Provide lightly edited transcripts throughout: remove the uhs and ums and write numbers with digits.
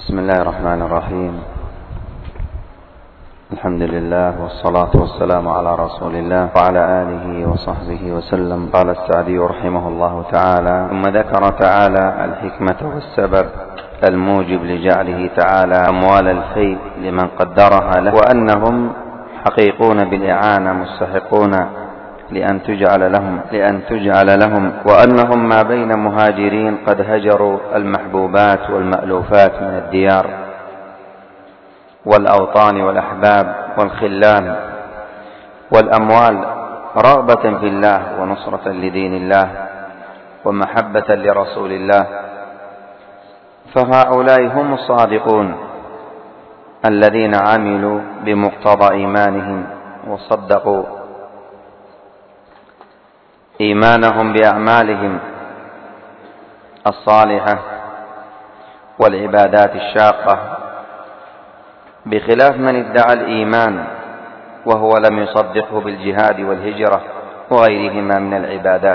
بسم الله الرحمن الرحيم. الحمد لله والصلاة والسلام على رسول الله وعلى آله وصحبه وسلم. قال السعدي رحمه الله تعالى: ثم ذكر تعالى الحكمة والسبب الموجب لجعله تعالى أموال الفيء لمن قدرها له، وأنهم حقيقون بالإعانة مستحقون لأن تجعل لهم، وأنهم ما بين مهاجرين قد هجروا المحبوبات والمألوفات من الديار والأوطان والأحباب والخلان والأموال رغبة في الله ونصرة لدين الله ومحبة لرسول الله، فهؤلاء هم الصادقون الذين عملوا بمقتضى إيمانهم وصدقوا إيمانهم بأعمالهم الصالحة والعبادات الشاقة، بخلاف من ادعى الإيمان وهو لم يصدقه بالجهاد والهجرة وغيرهما من العبادات.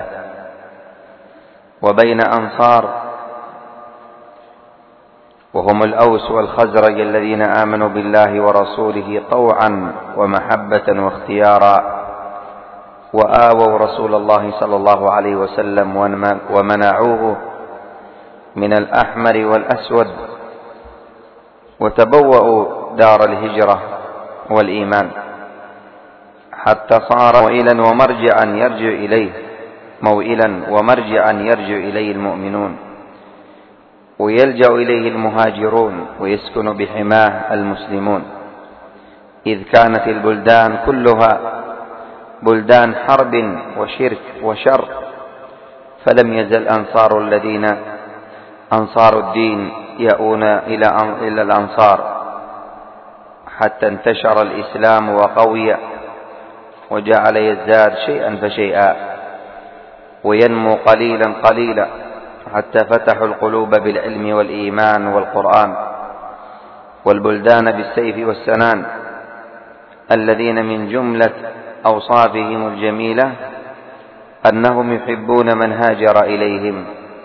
وبين أنصار وهم الأوس والخزرج الذين آمنوا بالله ورسوله طوعا ومحبة واختيارا، وآووا رسول الله صلى الله عليه وسلم ومنعوه من الأحمر والأسود، وتبوأوا دار الهجرة والإيمان، حتى صار موئلا ومرجعا يرجع إليه المؤمنون، ويلجأ إليه المهاجرون، ويسكن بحماه المسلمون، إذ كانت البلدان كلها بلدان حرب وشرك وشر، فلم يزل أنصار الدين يأون إلى الأنصار حتى انتشر الإسلام وقوي، وجعل يزداد شيئا فشيئا وينمو قليلا قليلا، حتى فتحوا القلوب بالعلم والإيمان والقرآن، والبلدان بالسيف والسنان، الذين من جملة أوصافهم الجميلة أنهم يحبون من هاجر إليهم،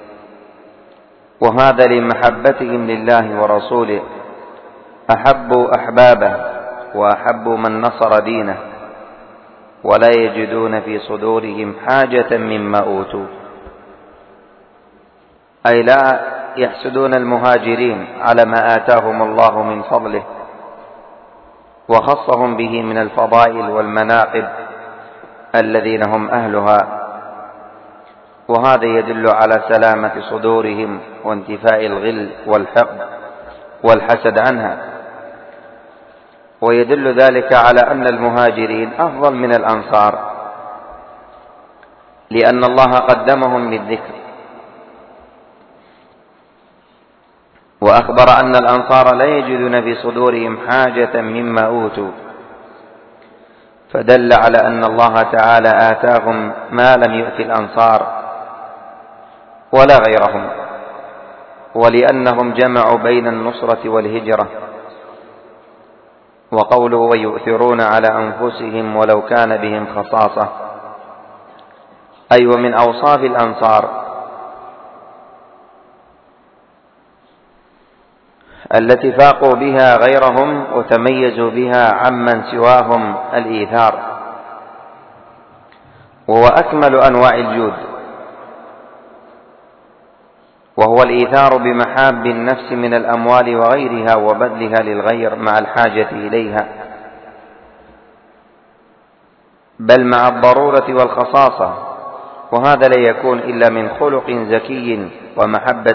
وهذا لمحبتهم لله ورسوله، أحبوا أحبابه وأحبوا من نصر دينه، ولا يجدون في صدورهم حاجة مما أوتوا، أي لا يحسدون المهاجرين على ما آتاهم الله من فضله وخصهم به من الفضائل والمناقب الذين هم أهلها، وهذا يدل على سلامة صدورهم وانتفاء الغل والحقد والحسد عنها، ويدل ذلك على أن المهاجرين أفضل من الأنصار، لأن الله قدمهم بالذكر، وأخبر أن الأنصار لا يجدون في صدورهم حاجة مما أوتوا، فدل على أن الله تعالى آتاهم ما لم يؤت الأنصار ولا غيرهم، ولأنهم جمعوا بين النصرة والهجرة. وقوله ويؤثرون على أنفسهم ولو كان بهم خصاصة، أي ومن أوصاف الأنصار التي فاقوا بها غيرهم وتميزوا بها عمن سواهم الإيثار، وهو أكمل أنواع الجود، وهو الإيثار بمحاب النفس من الأموال وغيرها وبذلها للغير مع الحاجة إليها، بل مع الضرورة والخصاصة، وهذا لا يكون إلا من خلق زكي ومحبة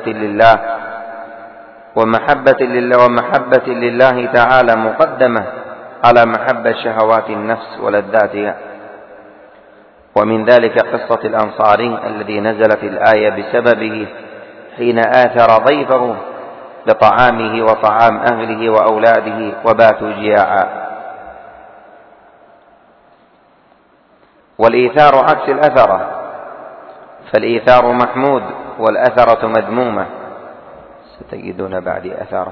لله تعالى مقدمة على محبة شهوات النفس ولذاتها. ومن ذلك قصة الأنصاري الذي نزلت الآية بسببه حين آثر ضيفه لطعامه وطعام أهله وأولاده وباتوا جياعا. والإيثار عكس الأثرة، فالإيثار محمود والأثرة مذمومة، ستجدون بعد أثرة،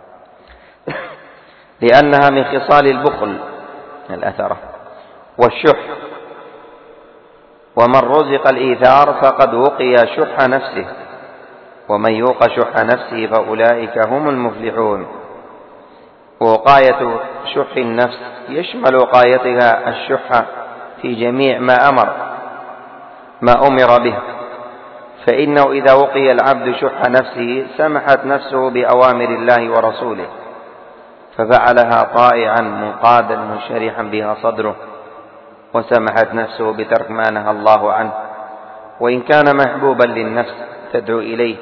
لأنها من خصال البخل الأثرة والشح، ومن رزق الإيثار فقد وقي شح نفسه ومن يوق شح نفسه فأولئك هم المفلحون. ووقاية شح النفس يشمل وقايتها الشح في جميع ما أمر به، فإنه إذا وقي العبد شح نفسه سمحت نفسه بأوامر الله ورسوله ففعلها طائعا منقادا منشرحا بها صدره، وسمحت نفسه بترك ما نهى الله عنه، وإن كان محبوبا للنفس تدعو إليه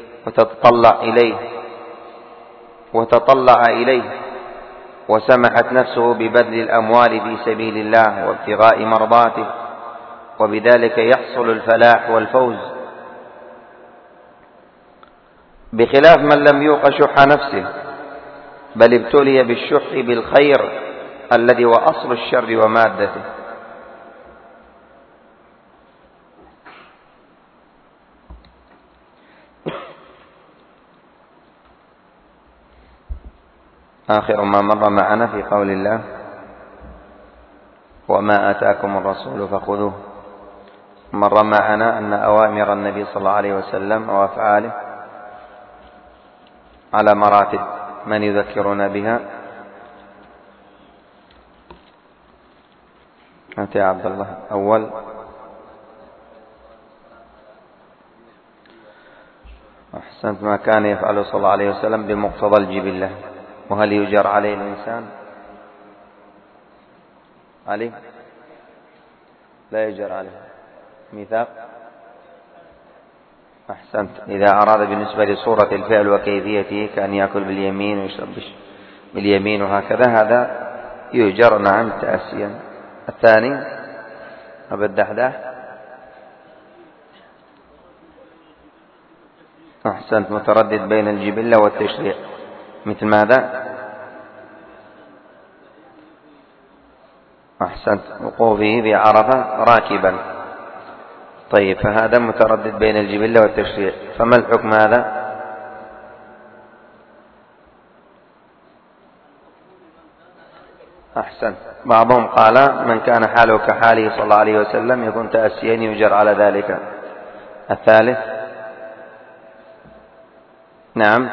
وتطلع إليه، وسمحت نفسه ببذل الأموال في سبيل الله وابتغاء مرضاته، وبذلك يحصل الفلاح والفوز، بخلاف من لم يوق شح نفسه بل ابتلي بالشح بالخير الذي هو أصل الشر ومادته. آخر ما مر معنا في قول الله: وما آتاكم الرسول فخذوه. مر معنا أن أوامر النبي صلى الله عليه وسلم وأفعاله على مراتب، من يذكرون بها؟ أنت يا عبد الله. أول: أحسنت، ما كان يفعله صلى الله عليه وسلم بمقتضى الجبلة. وهل يجر عليه الإنسان؟ عليه؟ لا يجر عليه. ميثاق؟ أحسنت. إذا أراد بالنسبة لصورة الفعل وكيفيته كأن يأكل باليمين ويشرب باليمين وهكذا، هذا يجر نعم تأسيا. الثاني: أبا الدحداح. أحسنت، متردد بين الجبلة والتشريع. مثل ماذا؟ أحسنت، وقوفه بعرفة راكبا. طيب، فهذا متردد بين الجبلة والتشريع، فما الحكم هذا؟ أحسنت، بعضهم قال من كان حاله كحاله صلى الله عليه وسلم يكون تأسيا يجر على ذلك. الثالث: نعم،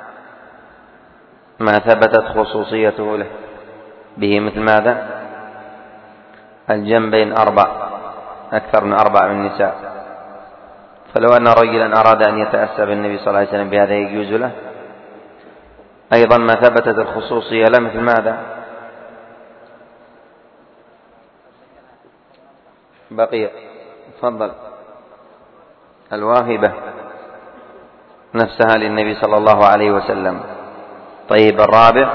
ما ثبتت خصوصيته له به. مثل ماذا؟ الجنبين أكثر من 4 من النساء، فلو أن رجلا أراد أن يتأسى بالنبي صلى الله عليه وسلم بهذا يجوز له. أيضا ما ثبتت الخصوصية له. مثل ماذا؟ بقية. تفضل. الواهبة نفسها للنبي صلى الله عليه وسلم. طيب، الرابع: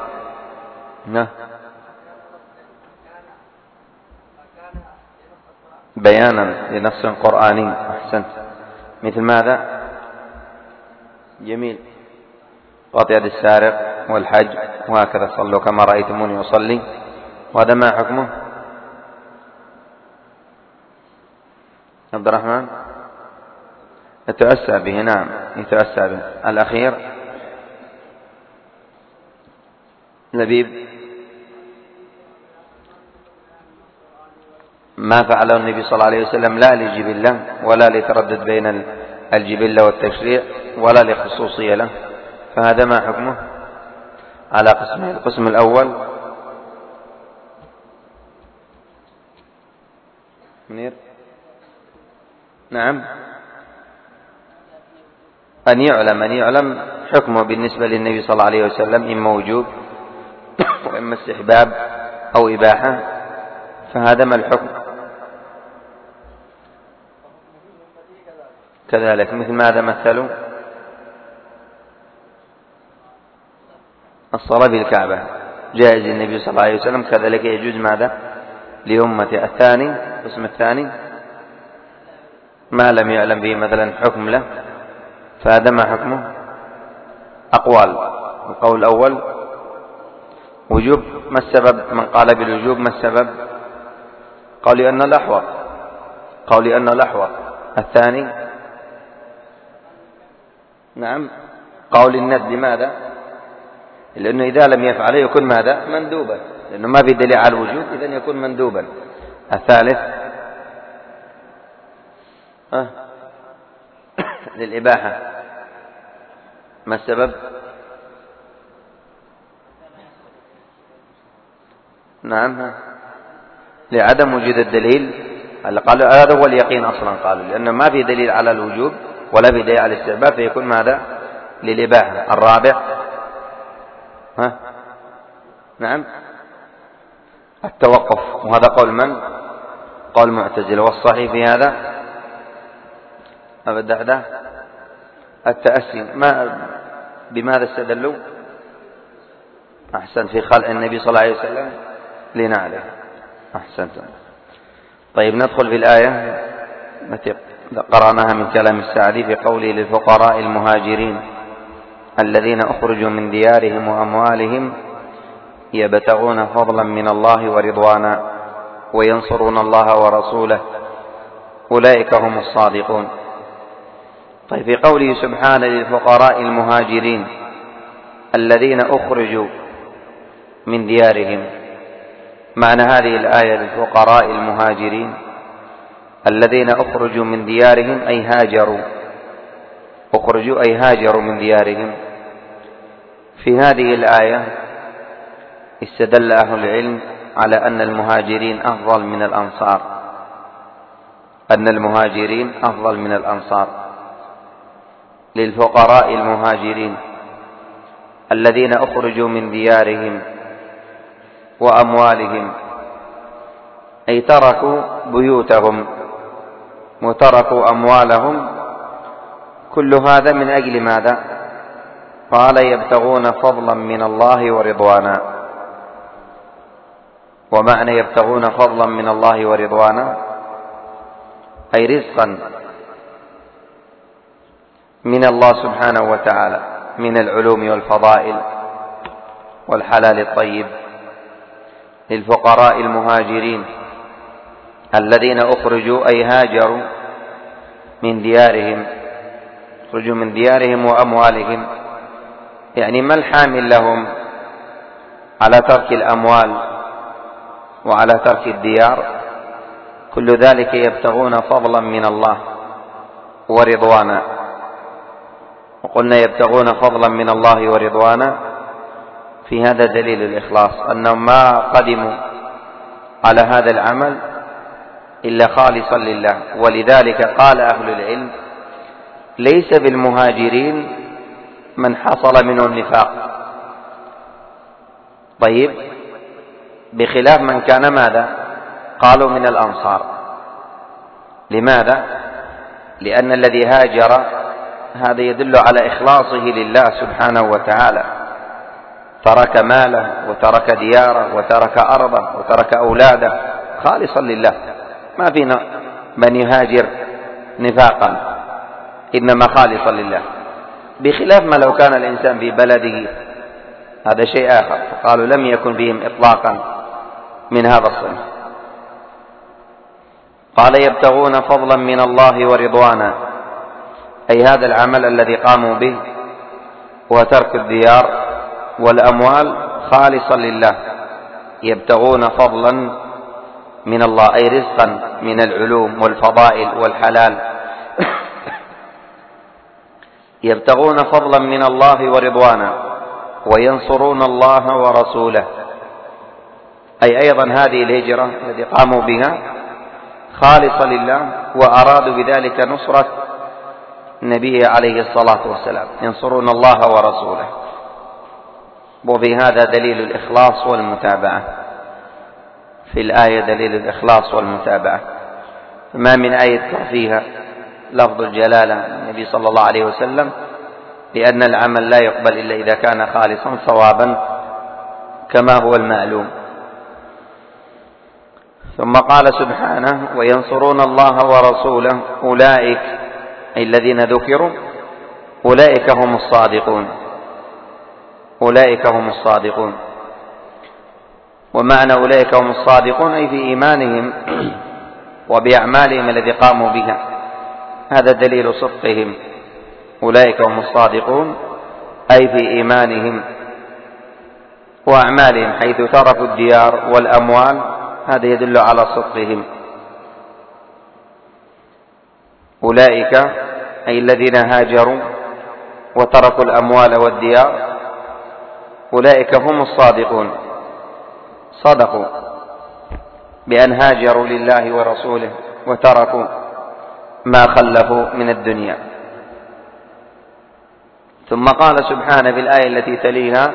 بيانا لنص قرآني. أحسنت. مثل ماذا؟ جميل. قطع يد السارق والحج وهكذا، صلوا كما رأيتموني أصلي. وهذا ما حكمه؟ عبد الرحمن؟ يتأسى به. نعم، يتأسى به. الأخير: لبيب. ما فعله النبي صلى الله عليه وسلم لا لجبلة ولا لتردد بين الجبلة والتشريع ولا لخصوصية له، فهذا ما حكمه؟ على قسمين. القسم الأول: منير. نعم، أن يعلم حكمه بالنسبة للنبي صلى الله عليه وسلم، إما وجوب وإما استحباب أو إباحة، فهذا ما الحكم؟ كذلك. مثل ماذا مثلوا؟ الصلاة بالكعبة جائز للنبي صلى الله عليه وسلم، كذلك يجوز ماذا؟ لأمته. الثاني: القسم الثاني: ما لم يعلم به مثلا حكم له، فهذا ما حكمه؟ أقوال. القول الأول: وجوب. ما السبب؟ من قال بالوجوب ما السبب؟ قالوا أنه الأحوط. الثاني: نعم، قول الند. لماذا؟ لأنه إذا لم يفعله يكون ماذا؟ مندوبا، لأنه ما في دليل على الوجوب، إذن يكون مندوبا. الثالث: للإباحة. ما السبب؟ نعم، لعدم وجود الدليل. قالوا هذا هو اليقين أصلا، قالوا لأنه ما في دليل على الوجوب ولا في دليل على الاستحباب، فيكون ماذا؟ للإباحة. الرابع نعم التوقف، وهذا قول من؟ قول المعتزلة. والصحيح في هذا أبدا التأسي. بماذا استدلوا؟ أحسن، في خلع النبي صلى الله عليه وسلم لنعله. أحسنتم. طيب ندخل في الآية التي قرأناها من كلام السعدي في قوله للفقراء المهاجرين الذين أخرجوا من ديارهم وأموالهم يبتغون فضلا من الله ورضوانا وينصرون الله ورسوله أولئك هم الصادقون. طيب في قوله سبحانه للفقراء المهاجرين الذين أخرجوا من ديارهم، معنى هذه الآية للفقراء المهاجرين الذين أخرجوا من ديارهم أي هاجروا، أخرجوا أي هاجروا من ديارهم. في هذه الآية استدل أهل العلم على أن المهاجرين أفضل من الأنصار، أن المهاجرين أفضل من الأنصار. للفقراء المهاجرين الذين أخرجوا من ديارهم وأموالهم أي تركوا بيوتهم وتركوا أموالهم، كل هذا من أجل ماذا؟ قال يبتغون فضلا من الله ورضوانا. ومعنى يبتغون فضلا من الله ورضوانا أي رزقا من الله سبحانه وتعالى من العلوم والفضائل والحلال الطيب. للفقراء المهاجرين الذين أخرجوا أي هاجروا من ديارهم، أخرجوا من ديارهم وأموالهم، يعني ما الحامل لهم على ترك الأموال وعلى ترك الديار؟ كل ذلك يبتغون فضلا من الله ورضوانا. وقلنا يبتغون فضلا من الله ورضوانا، في هذا دليل الإخلاص، أنهم ما قدموا على هذا العمل إلا خالصا لله. ولذلك قال أهل العلم ليس بالمهاجرين من حصل منه النفاق، طيب، بخلاف من كان ماذا؟ قالوا من الأنصار. لماذا؟ لأن الذي هاجر هذا يدل على إخلاصه لله سبحانه وتعالى، ترك ماله وترك دياره وترك أرضه وترك أولاده خالصا لله. ما فينا من يهاجر نفاقا، إنما خالصا لله، بخلاف ما لو كان الإنسان في بلده هذا شيء آخر. قالوا لم يكن بهم إطلاقا من هذا الصنف. قال يبتغون فضلا من الله ورضوانا، أي هذا العمل الذي قاموا به وترك الديار والأموال خالصا لله، يبتغون فضلا من الله أي رزقا من العلوم والفضائل والحلال. يبتغون فضلا من الله ورضوانا وينصرون الله ورسوله، أي أيضا هذه الهجرة التي قاموا بها خالصة لله، وأرادوا بذلك نصرة النبي عليه الصلاة والسلام، ينصرون الله ورسوله. وفي هذا دليل الإخلاص والمتابعة، في الآية دليل الإخلاص والمتابعة. ما من آية فيها لفظ الجلالة النبي صلى الله عليه وسلم، لأن العمل لا يقبل إلا إذا كان خالصا صوابا كما هو المعلوم. ثم قال سبحانه وينصرون الله ورسوله أولئك، أي الذين ذكروا، أولئك هم الصادقون، أولئك هم الصادقون. ومعنى أولئك هم الصادقون أي في إيمانهم وبأعمالهم الذي قاموا بها، هذا دليل صدقهم. أولئك هم الصادقون أي في إيمانهم وأعمالهم، حيث تركوا الديار والأموال، هذا يدل على صدقهم. أولئك أي الذين هاجروا وتركوا الأموال والديار أولئك هم الصادقون، صدقوا بأن هاجروا لله ورسوله وتركوا ما خلفوا من الدنيا. ثم قال سبحانه في الآية التي تليها،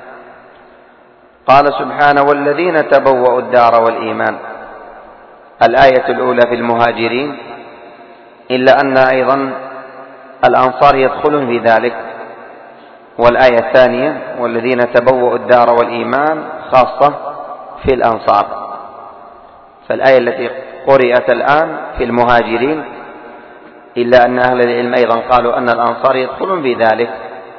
قال سبحانه والذين تبوأوا الدار والإيمان. الآية الأولى في المهاجرين، إلا أن أيضا الأنصار يدخلون في ذلك، والآية الثانية والذين تبوأوا الدار والإيمان خاصة في الأنصار. فالآية التي قرأت الآن في المهاجرين، إلا أن أهل العلم أيضا قالوا أن الأنصار يدخلون في ذلك،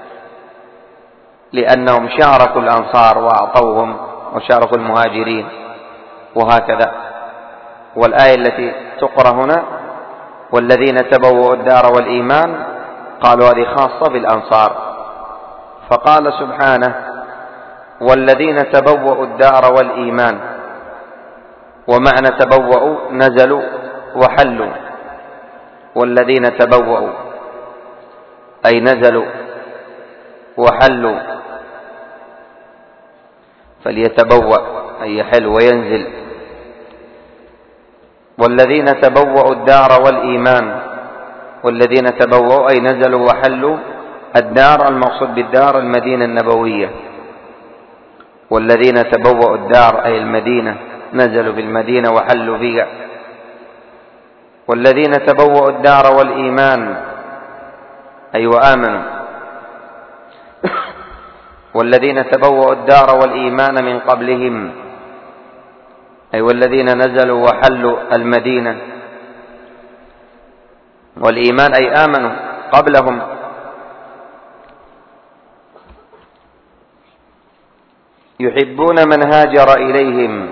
لأنهم شاركوا الأنصار وأعطوهم وشاركوا المهاجرين وهكذا. والآية التي تقرأ هنا والذين تبوأوا الدار والإيمان، قالوا هذه خاصة بالأنصار. فقال سبحانه والذين تبوأوا الدار والإيمان، ومعنى تبوأوا نزلوا وحلوا، والذين تبوأوا أي نزلوا وحلوا، فليتبوأ أي يحل وينزل. والذين تبوأوا الدار والإيمان، والذين تبوأوا أي نزلوا وحلوا الدار، المقصود بالدار المدينة النبوية. والذين تبوأوا الدار أي المدينة، نزلوا بالمدينة وحلوا فيها. والذين تبوأوا الدار والإيمان أي وآمنوا. والذين تبوأوا الدار والإيمان من قبلهم أي والذين نزلوا وحلوا المدينة، والإيمان أي آمنوا قبلهم. يحبون من هاجر إليهم،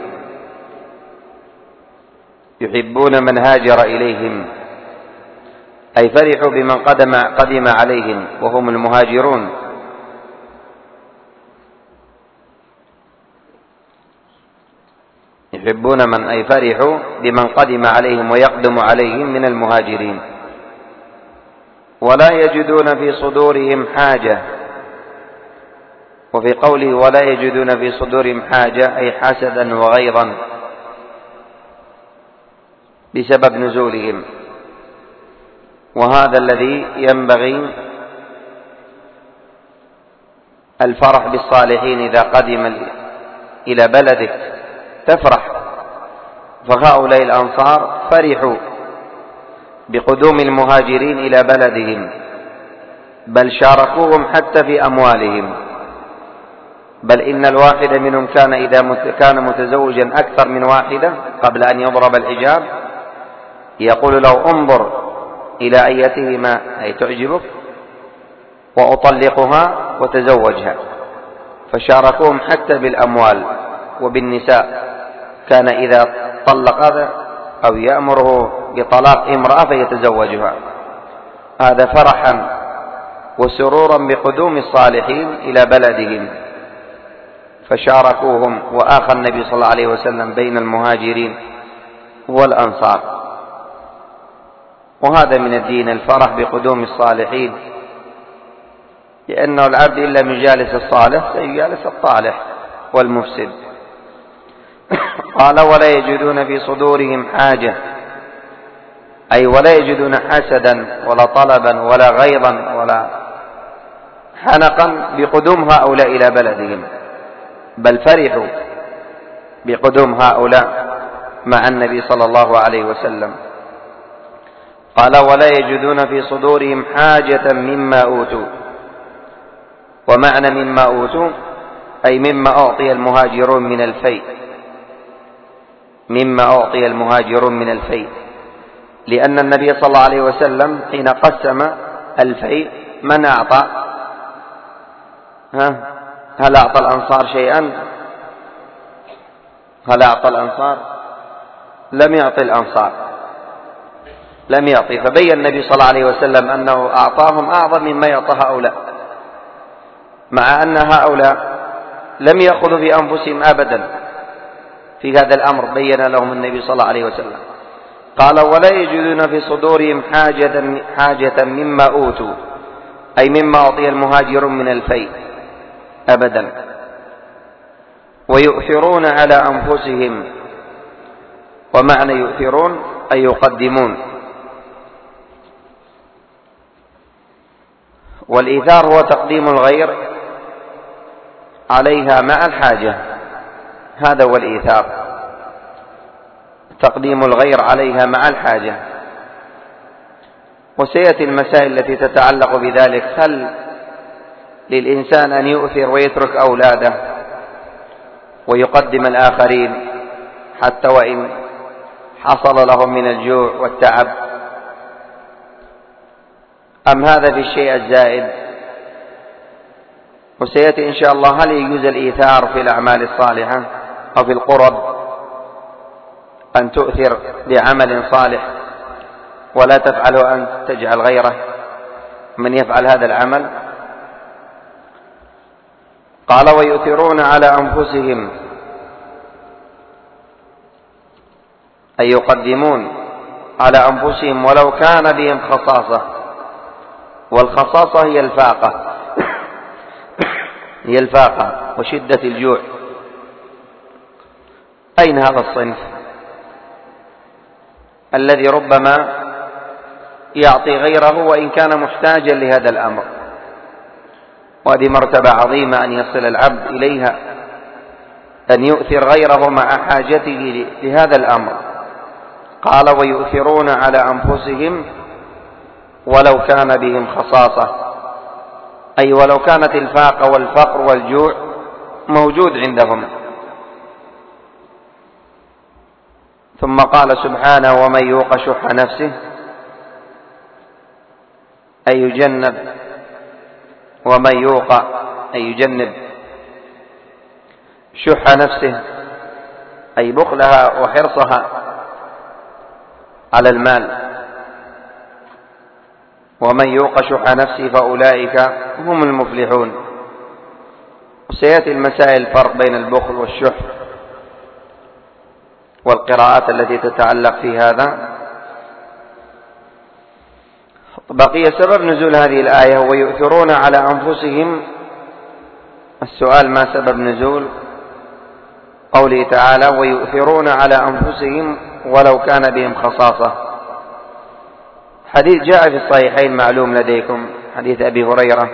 يحبون من هاجر إليهم أي فرحوا بمن قدم عليهم وهم المهاجرون. يحبون من أي فرحوا بمن قدم عليهم ويقدم عليهم من المهاجرين. ولا يجدون في صدورهم حاجة، وفي قوله ولا يجدون في صدورهم حاجة أي حسدا وغيظا بسبب نزولهم. وهذا الذي ينبغي الفرح بالصالحين إذا قدم إلى بلدك تفرح. فهؤلاء الأنصار فرحوا بقدوم المهاجرين إلى بلدهم، بل شاركوهم حتى في أموالهم. بل إن الواحد منهم كان إذا كان متزوجا أكثر من واحدة قبل أن يضرب الحجاب يقول له انظر إلى أيتهما أي تعجبك وأطلقها وتزوجها. فشاركوهم حتى بالأموال وبالنساء. كان إذا طلق هذا أو يأمره بطلاق امرأة فيتزوجها. هذا فرحا وسرورا بقدوم الصالحين إلى بلدهم، فشاركوهم. وآخى النبي صلى الله عليه وسلم بين المهاجرين والأنصار. وهذا من الدين الفرح بقدوم الصالحين، لأنه العبد إلا من جالس الصالح سيجالس الطالح والمفسد. قال ولا يجدون في صدورهم حاجة أي ولا يجدون حسدا ولا طلبا ولا غيظا ولا حنقا بقدوم هؤلاء إلى بلدهم، بل فرحوا بقدوم هؤلاء مع النبي صلى الله عليه وسلم. قال ولا يجدون في صدورهم حاجة مما أوتوا. ومعنى مما أوتوا أي مما أعطي المهاجرون من الفيء، مما أعطي المهاجرون من الفيء. لأن النبي صلى الله عليه وسلم حين قسم الفيء من أعطى؟ هل أعطى الأنصار شيئا؟ هل أعطى الأنصار؟ لم يعطي الأنصار، لم يعطي. فبين النبي صلى الله عليه وسلم أنه أعطاهم أعظم مما يعطى هؤلاء، مع أن هؤلاء لم يأخذوا بأنفسهم أبدا في هذا الأمر. بين لهم النبي صلى الله عليه وسلم. قال ولا يجدون في صدورهم حاجة مما أوتوا أي مما أعطي المهاجر من الفيء أبدا. ويؤثرون على أنفسهم، ومعنى يؤثرون أي يقدمون. والإيثار هو تقديم الغير عليها مع الحاجة، هذا هو الإيثار، تقديم الغير عليها مع الحاجة. وسيأتي المسائل التي تتعلق بذلك. هل للإنسان أن يؤثر ويترك أولاده ويقدم الآخرين حتى وإن حصل لهم من الجوع والتعب، أم هذا في الشيء الزائد؟ وسيأتي إن شاء الله هل يجوز الإيثار في الأعمال الصالحة أو في القرب، أن تؤثر بعمل صالح ولا تفعله أن تجعل غيره من يفعل هذا العمل. قال ويؤثرون على أنفسهم أي يقدمون على أنفسهم ولو كان بهم خصاصة. والخصاصة هي الفاقة، هي الفاقة وشدة الجوع. أين هذا الصنف الذي ربما يعطي غيره وإن كان محتاجا لهذا الأمر؟ وهذه مرتبة عظيمة أن يصل العبد إليها، أن يؤثر غيره مع حاجته لهذا الأمر. قال ويؤثرون على أنفسهم ولو كان بهم خصاصة، أي ولو كانت الفاقة والفقر والجوع موجود عندهم. ثم قال سبحانه ومن يوق شح نفسه، أي يجنب، ومن يوق أي يجنب شح نفسه أي بخلها وحرصها على المال. ومن يوق شح نفسه فأولئك هم المفلحون. وسيأتي المسائل الفرق بين البخل والشح والقراءات التي تتعلق في هذا. بقي سبب نزول هذه الآية ويؤثرون على أنفسهم. السؤال ما سبب نزول قوله تعالى ويؤثرون على أنفسهم ولو كان بهم خصاصة؟ حديث جاء في الصحيحين معلوم لديكم، حديث أبي هريرة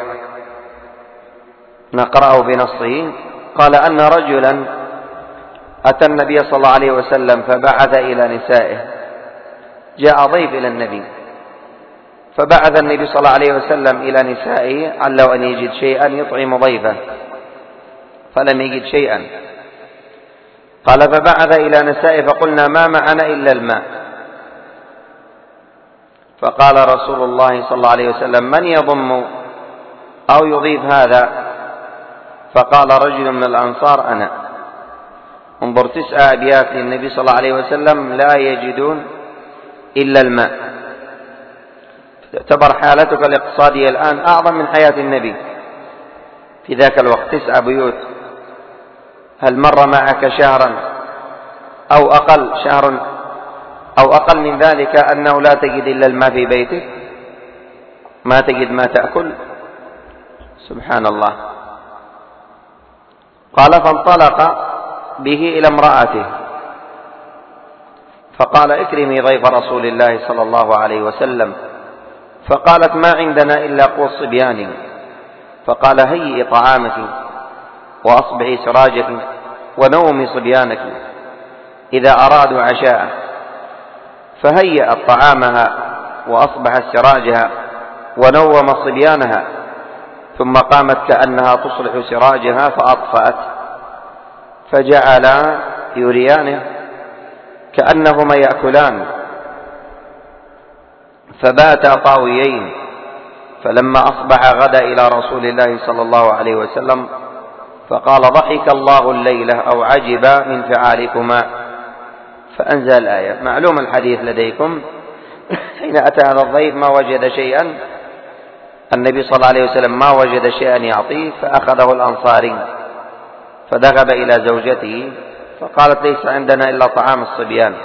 نقرأه بنصه. قال أن رجلا أتى النبي صلى الله عليه وسلم فبعث إلى نسائه. جاء ضيف إلى النبي فبعث النبي صلى الله عليه وسلم إلى نسائه علّه أن يجد شيئا يطعم ضيفه، فلم يجد شيئا. قال فبعث إلى نسائه فقلنا ما معنا إلا الماء. فقال رسول الله صلى الله عليه وسلم من يضم أو يضيف هذا؟ فقال رجل من الأنصار أنا. انظر 9 أبيات للنبي صلى الله عليه وسلم لا يجدون إلا الماء. تعتبر حالتك الاقتصادية الآن أعظم من حياة النبي في ذاك الوقت. 9 بيوت. هل مر معك شهرا أو أقل، شهر أو أقل من ذلك أنه لا تجد إلا الماء في بيتك، ما تجد ما تأكل؟ سبحان الله. قال فانطلق به إلى امرأته فقال اكرمي ضيف رسول الله صلى الله عليه وسلم. فقالت ما عندنا إلا قوت صبيان. فقال هيئي طعامك وأصبعي سراجك ونومي صبيانك إذا أرادوا عشاء. فهيأت طعامها وأصبحت سراجها ونوم صبيانها، ثم قامت كأنها تصلح سراجها فأطفأت، فجعلا يريانه كأنهما يأكلان، فباتا طاويين. فلما أصبح غدا إلى رسول الله صلى الله عليه وسلم فقال ضحك الله الليلة أو عجب من فعالكما، فأنزل الآية. معلوم الحديث لديكم حين أتى هذا الضيف ما وجد شيئا، النبي صلى الله عليه وسلم ما وجد شيئا يعطيه، فأخذه الأنصاري فذهب إلى زوجته فقالت ليس عندنا إلا طعام الصبيان.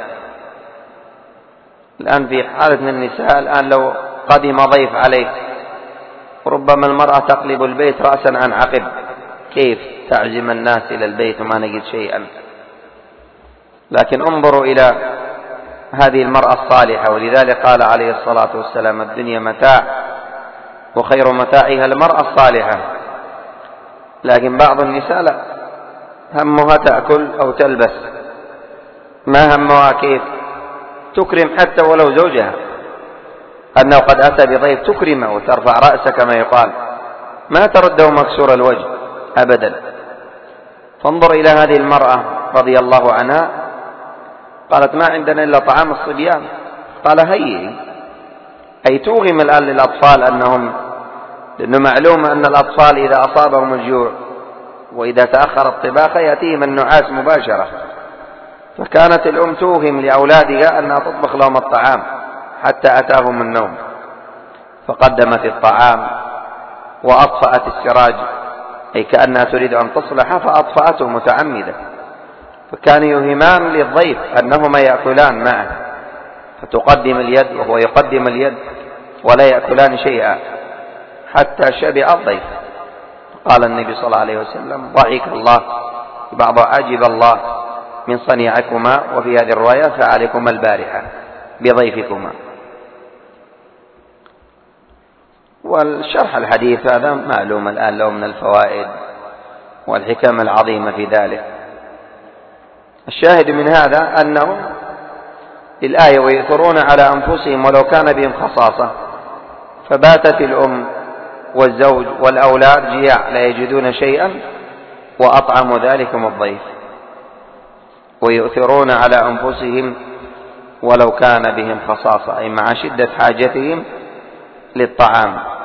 الآن في حالة من النساء الآن لو قدم ضيف عليه ربما المرأة تقلب البيت رأسا عن عقب، كيف تعزم الناس إلى البيت وما نجد شيئا؟ لكن انظروا إلى هذه المرأة الصالحة، ولذلك قال عليه الصلاة والسلام: الدنيا متاع وخير متاعها المرأة الصالحة. لكن بعض النساء لا، همها تأكل أو تلبس، ما همها كيف تكرم حتى ولو زوجها، أنه قد أتى بضيف تكرمه وترفع رأسه كما يقال، ما ترده مكسور الوجه أبدا. فانظر إلى هذه المرأة رضي الله عنها، قالت: ما عندنا إلا طعام الصبيان. قال: هيئي، أي توغم الآن للأطفال لأنه معلوم أن الأطفال إذا أصابهم الجوع وإذا تأخر الطباخ يأتيهم النعاس مباشرة، فكانت الأم توهم لأولادها أنها تطبخ لهم الطعام حتى أتاهم النوم، فقدمت الطعام وأطفأت السراج، أي كأنها تريد أن تصلح فأطفأته متعمدة. فكان يوهمان للضيف أنهما يأكلان معه، فتقدم اليد وهو يقدم اليد ولا يأكلان شيئا حتى شبع الضيف. قال النبي صلى الله عليه وسلم: ضحك الله بعض عجب الله من صنيعكما، وفي هذه الرواية: فعليكما البارحة بضيفكما. والشرح الحديث هذا معلوم الآن له من الفوائد والحكم العظيمة في ذلك. الشاهد من هذا أنه الآية: ويؤثرون على أنفسهم ولو كان بهم خصاصة، فباتت الأم والزوج والأولاد جياع لا يجدون شيئا وأطعموا ذلكم الضيف. ويؤثرون على أنفسهم ولو كان بهم خصاصة، أي مع شدة حاجتهم للطعام.